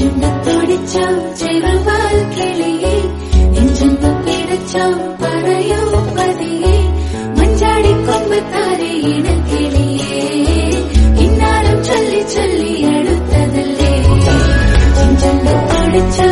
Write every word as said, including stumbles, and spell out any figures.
ചെഞ്ചുണ്ടത്തോടിച്ചോ ചെറുവാൽ കിളിയെ നെഞ്ചൊന്നു പിടച്ചോ പറയൂ പതിയെ മഞ്ചാടിക്കൊമ്പത്താരെ ഇണക്കിളിയെ കിന്നാരം ചൊല്ലി ചൊല്ലി അടുത്തതല്ലേ ചെഞ്ചുണ്ടത്തോടിച്ചോ